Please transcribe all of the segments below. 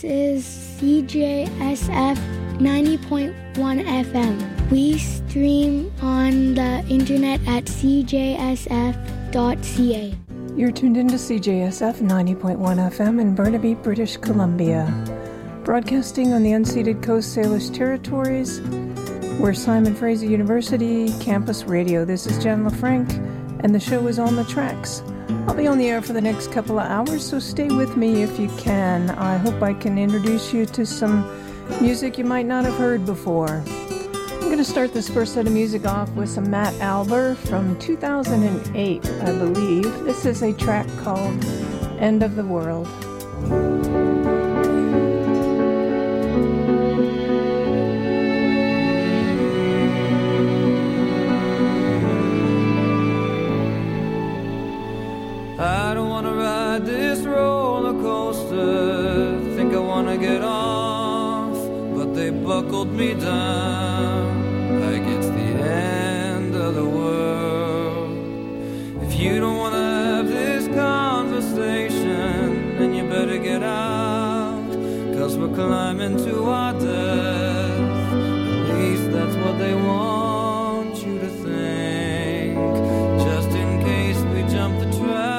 is CJSF 90.1 FM. We stream on the internet at cjsf.ca. You're tuned into CJSF 90.1 FM in Burnaby, British Columbia. Broadcasting on the unceded Coast Salish territories. We're Simon Fraser University Campus Radio. This is Jen LaFranc, and the show is On the Tracks. I'll be on the air for the next couple of hours, so stay with me if you can. I hope I can introduce you to some music you might not have heard before. I'm going to start this first set of music off with some Matt Alber from 2008, I believe. This is a track called End of the World. I don't want to ride this roller coaster, think I want to get off, but they buckled me down like it's the end of the world. If you don't want to have this conversation, then you better get out, 'cause we're climbing to our death. At least that's what they want you to think. Just in case we jump the track,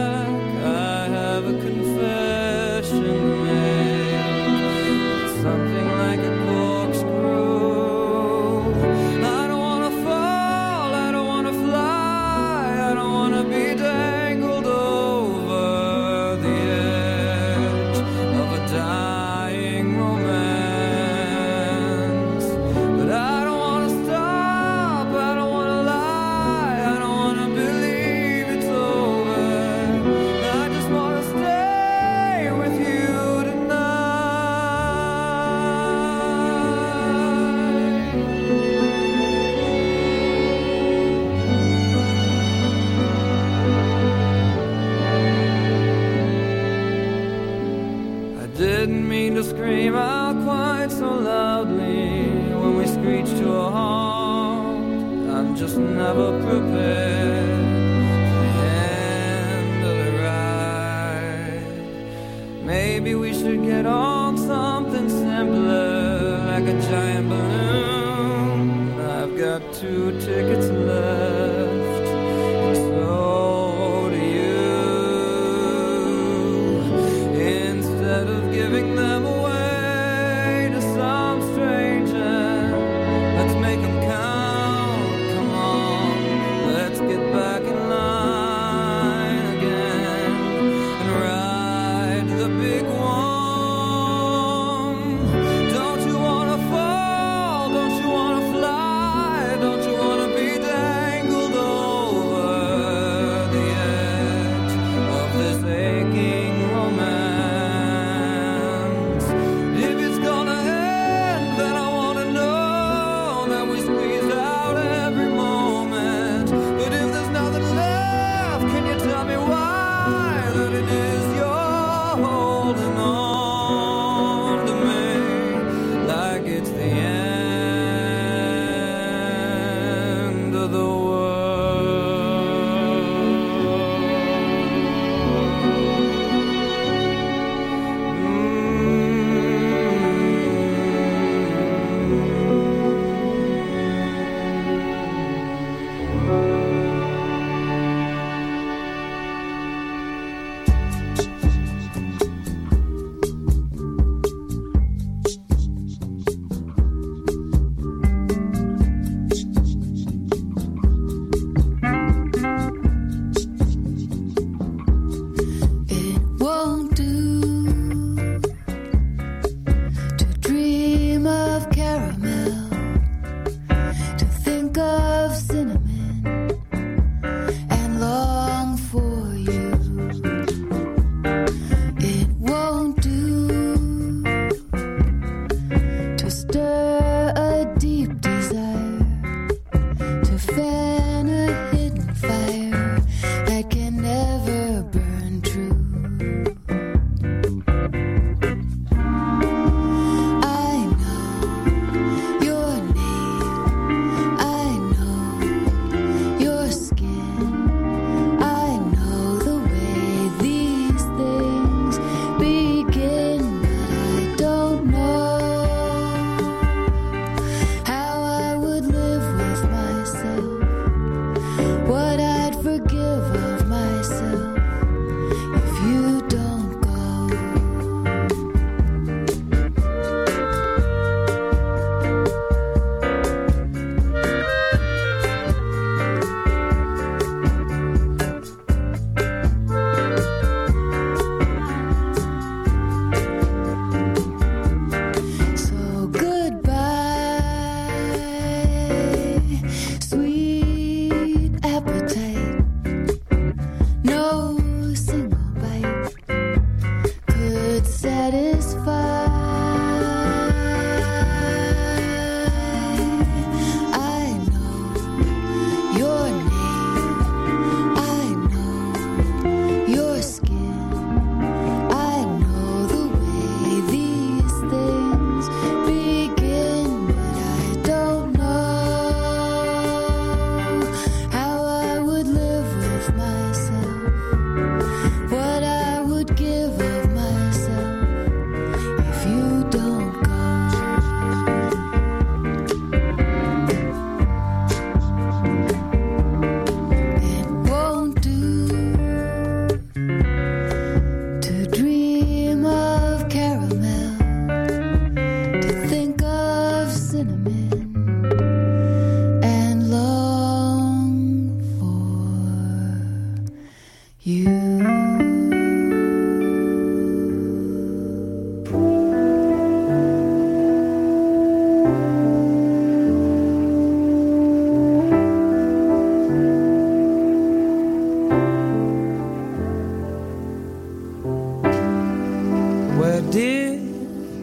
a confession to make. It's something like a corkscrew. I don't want to fall, I don't want to fly, I don't want to be dangled over the edge of a dying romance. But I don't want to stop, I don't want to lie, I don't want to believe it's over. I just want to stay with you tonight. I didn't mean to scream out quite so loudly when we screeched to a halt. I'm just never prepared for the end of the ride. Maybe we should get on something simpler, like a giant balloon. I've got 2 tickets left, and so do you. Instead of giving them away to some stranger, let's make them count. Come on, let's get back in line again and ride the big one. Don't you wanna fall? Don't you wanna fly? Don't you wanna be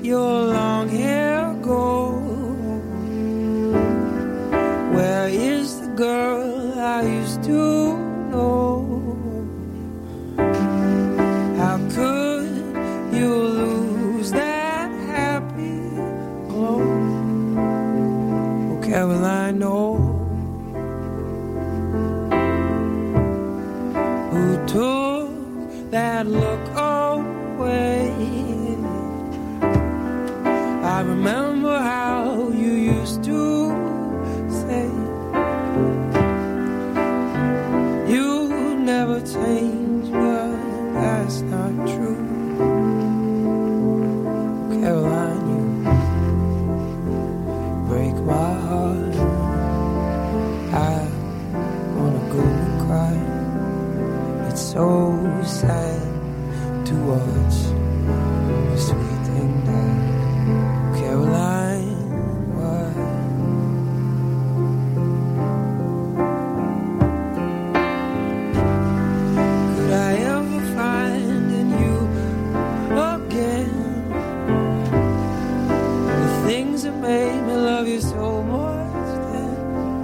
your long hair go? Where is the girl I used to know? How could you lose that happy glow? Oh, Caroline, no. Who took that look away? I remember how you used to say you never change, but that's not true. Caroline, you break my heart. I wanna go and cry. It's so sad to watch the sweet thing die. Caroline, why? Could I ever find in you again the things that made me love you so much then?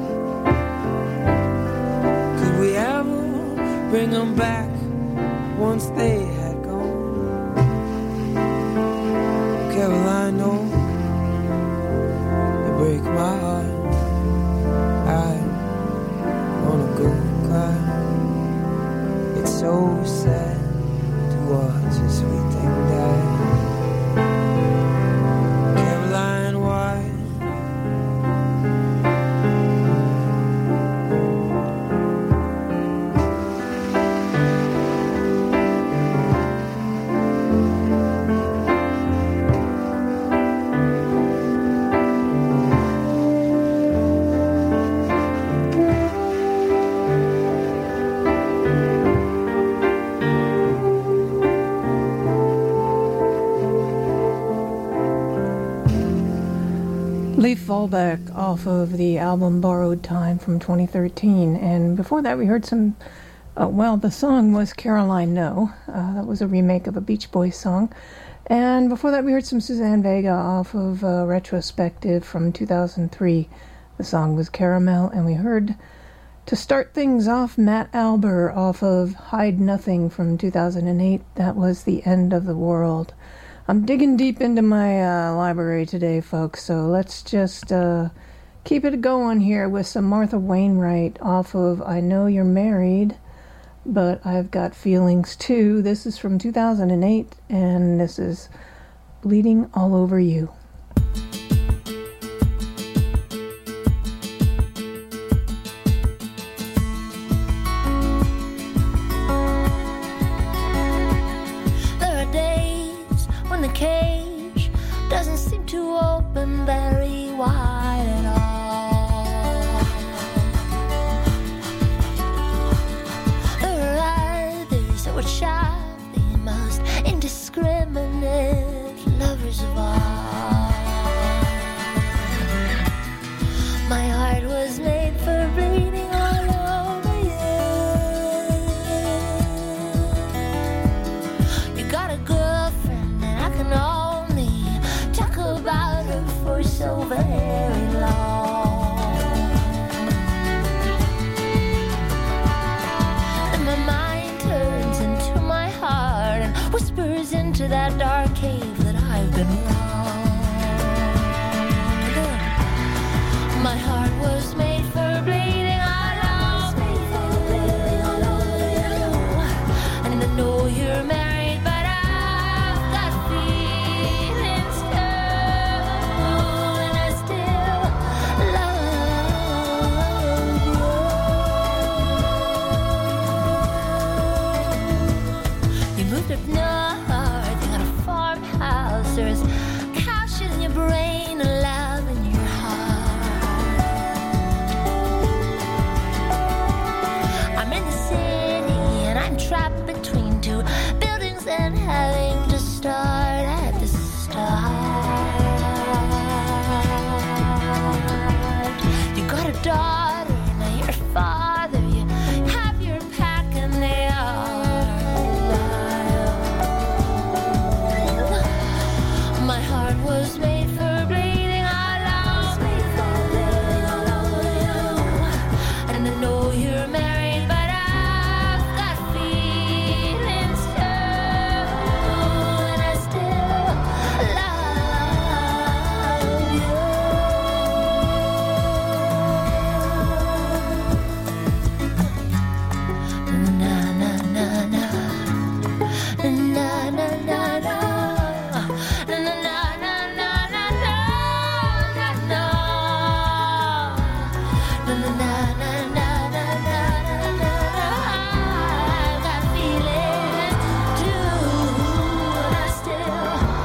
Could we ever bring them back once they had gone? Caroline, no. Break my heart. I wanna go and cry. It's so sad to watch a sweet thing die. Caroline, why? Leif Volbeck off of the album Borrowed Time from 2013. And before that we heard some, the song was Caroline No. That was a remake of a Beach Boys song. And before that we heard some Suzanne Vega off of Retrospective from 2003. The song was Caramel. And we heard, to start things off, Matt Alber off of Hide Nothing from 2008. That was The End of the World. I'm digging deep into my library today, folks, so let's just keep it going here with some Martha Wainwright off of I Know You're Married, But I've Got Feelings Too. This is from 2008, and this is Bleeding All Over You. Cage doesn't seem to open very wide at all. There are others that would shout the most indiscriminate lovers of all. My heart was made for bleeding all over you. You got a girlfriend and I can only talk about her for so very long. And my mind turns into my heart and whispers into that dark cave that I've been wrong. My heart was made for bleeding all over you. And I know you're married, but I've got feelings too. And I still love you. You moved up north, you got a farmhouse. There's couches in your brain and love in your trapped between two buildings and having to start at the start. You got a daughter, now you're a father. You have your pack and they are wild. My heart was made for bleeding all over you. And I know you're married, but I've got feelings too. And I still love you. Na na na na. Na na na na. Na na na na na na na. Na na na na na na na. I've got feelings too, and I still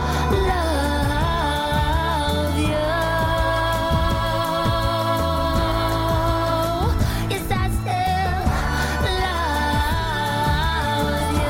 love you. Yes, I still love you.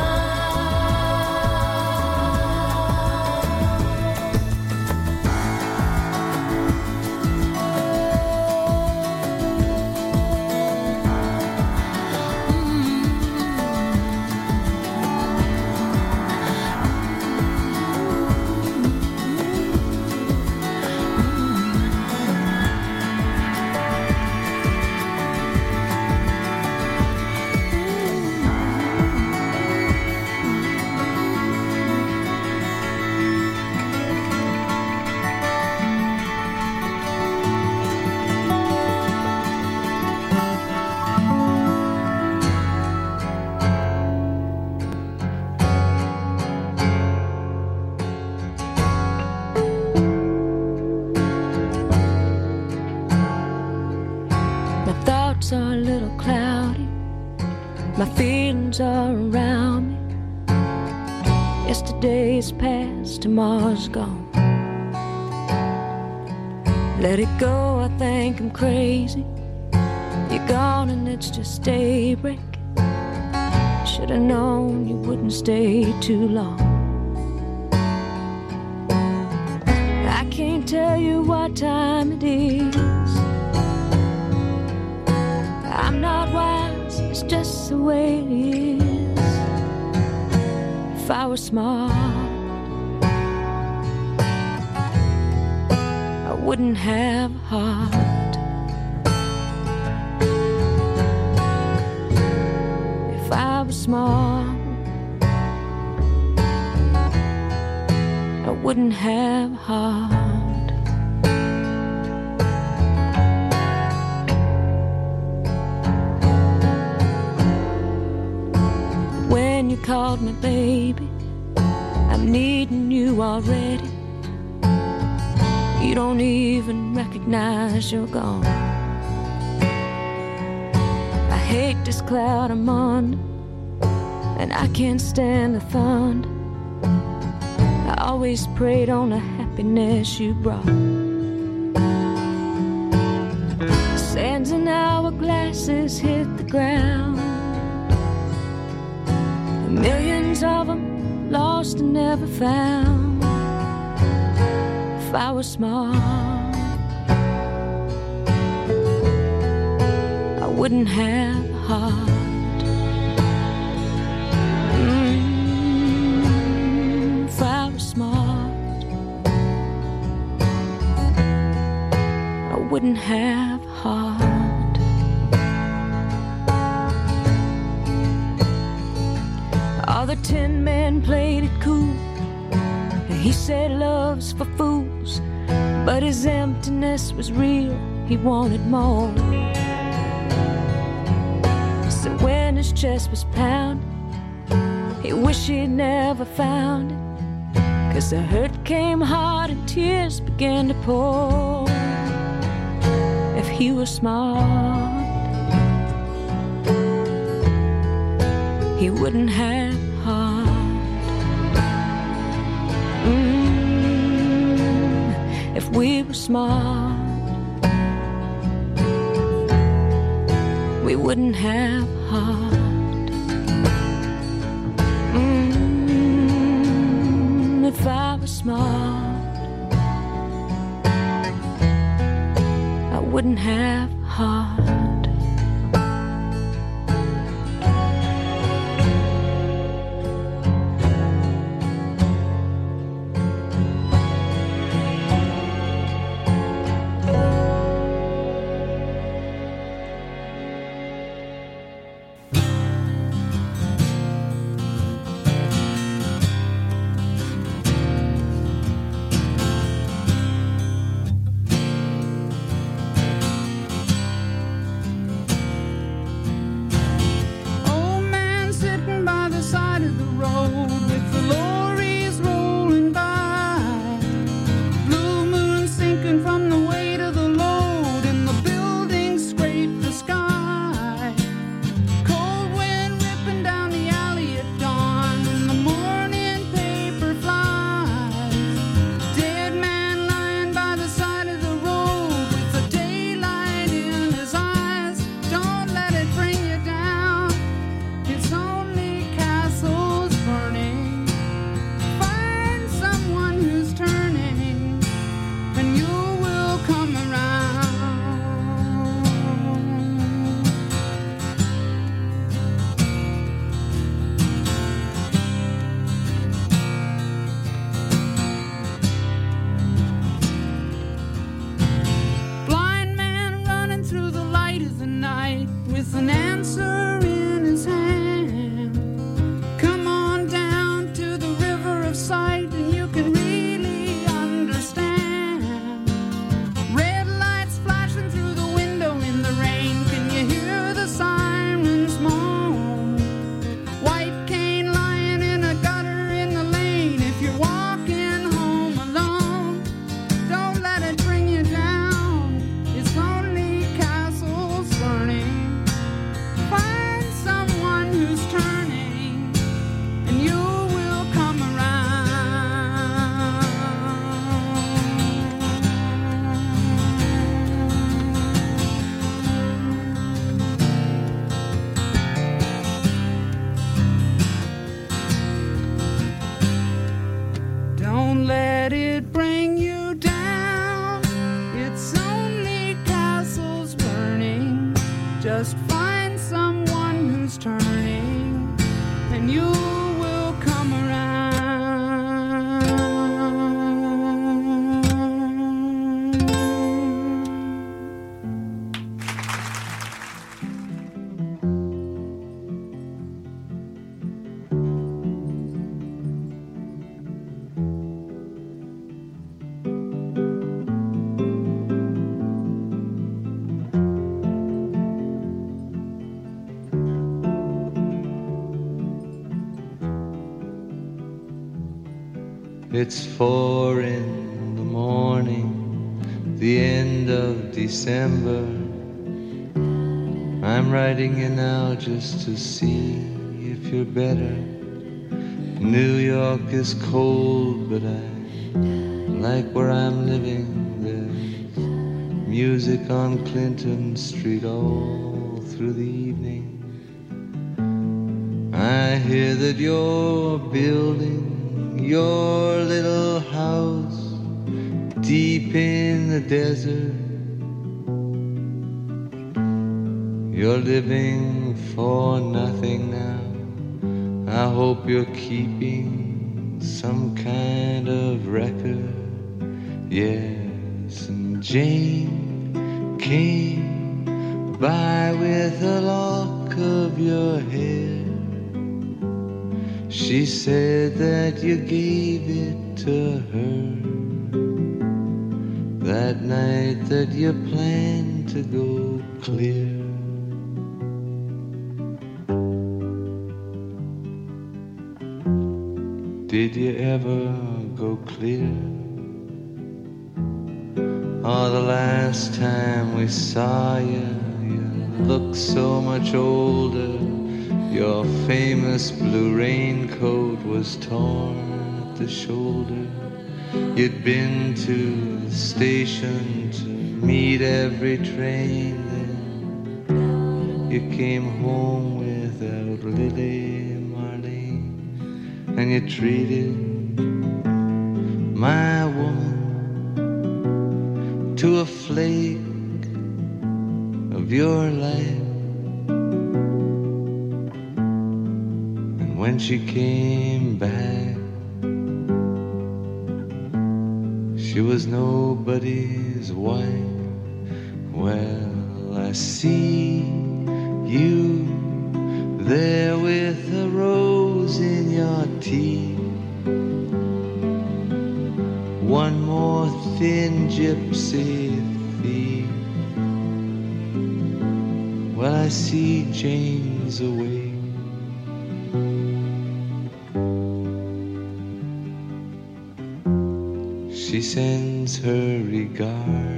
My thoughts are a little cloudy. My feelings are around me. Yesterday's past, tomorrow's gone. Let it go, I think I'm crazy. You're gone and it's just daybreak. Should've known you wouldn't stay too long. I can't tell you what time it is. I'm not wise, it's just the way it is. If I were smart, I wouldn't have a heart. If I was smart, I wouldn't have a heart. When you called me baby, I'm needing you already. You don't even recognize you're gone. I hate this cloud I'm under, and I can't stand the thunder. I always prayed on the happiness you brought. Sands and hourglasses hit the ground. Millions of them lost and never found. If I was smart, I wouldn't have a heart. If I was smart, I wouldn't have a heart. All the Tin Men played it cool. He said love's for fools, but his emptiness was real. He wanted more. So when his chest was pounded, he wished he'd never found it. 'Cause the hurt came hard and tears began to pour. If he was smart, he wouldn't have a heart. If we were smart, we wouldn't have a heart. If I was smart, I wouldn't have a heart. let it bring you down. It's only castles burning. Just find someone who's turning, and you will come around. It's 4 in the morning, the end of December. I'm writing you now just to see if you're better. New York is cold, but I like where I'm living. There's music on Clinton Street all through the evening. I hear that you're building your little house deep in the desert. You're living for nothing now. I hope you're keeping some kind of record. Yes, and Jane came by with a lock of your hair. She said that you gave it to her that night that you planned to go clear. Did you ever go clear? Oh, the last time we saw you, you looked so much older. Your famous blue raincoat was torn at the shoulder. You'd been to the station to meet every train. Then you came home without Lily Marlene, and you treated my woman to a flake of your life. When she came back, she was nobody's wife. Well, I see you there with a rose in your teeth. One more thin gypsy thief. Well, I see Jane's away. She sends her regard.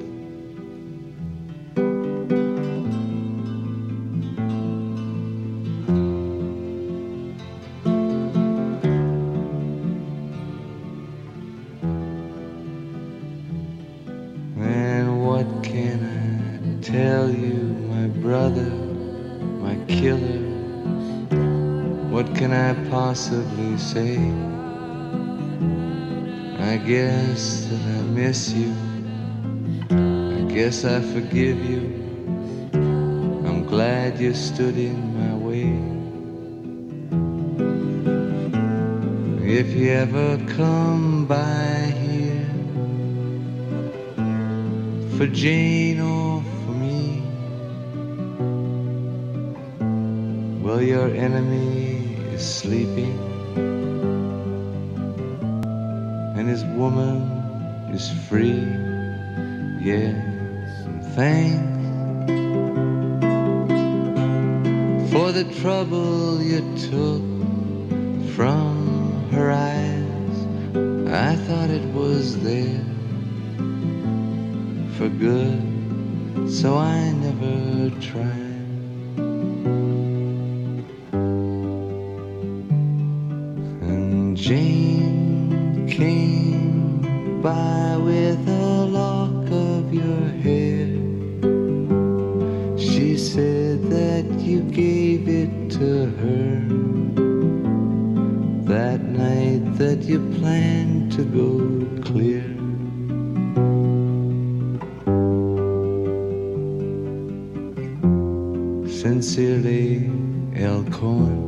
And what can I tell you, my brother, my killer? What can I possibly say? I guess that I miss you. I guess I forgive you. I'm glad you stood in my way. If you ever come by here for Jane or for me, well, your enemy is sleeping, and his woman is free. Yes, and thanks for the trouble you took from her eyes. I thought it was there for good, so I never tried. And Jane came by with a lock of your hair. She said that you gave it to her that night that you planned to go clear. Sincerely, L. Cohen.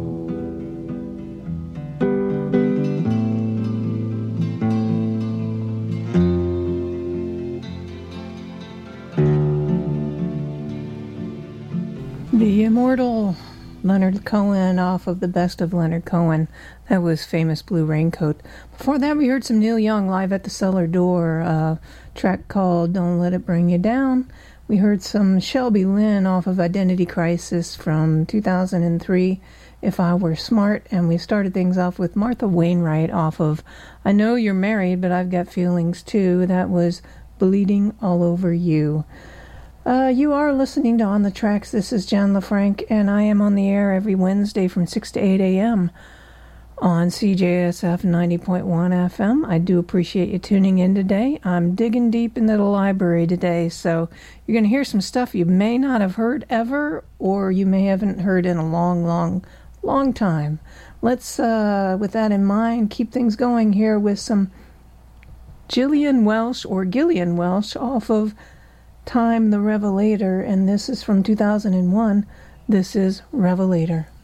The immortal Leonard Cohen off of the Best of Leonard Cohen. That was Famous Blue Raincoat. Before that, we heard some Neil Young live at the Cellar Door, a track called Don't Let It Bring You Down. We heard some Shelby Lynn off of Identity Crisis from 2003, If I Were Smart. And we started things off with Martha Wainwright off of I Know You're Married, But I've Got Feelings Too. That was Bleeding All Over You. You are listening to On the Tracks. This is Jan LaFranc, and I am on the air every Wednesday from 6 to 8 a.m. on CJSF 90.1 FM. I do appreciate you tuning in today. I'm digging deep into the library today, so you're going to hear some stuff you may not have heard ever, or you may haven't heard in a long time. Let's, with that in mind, keep things going here with some Gillian Welch off of Time the Revelator, and this is from 2001. This is Revelator.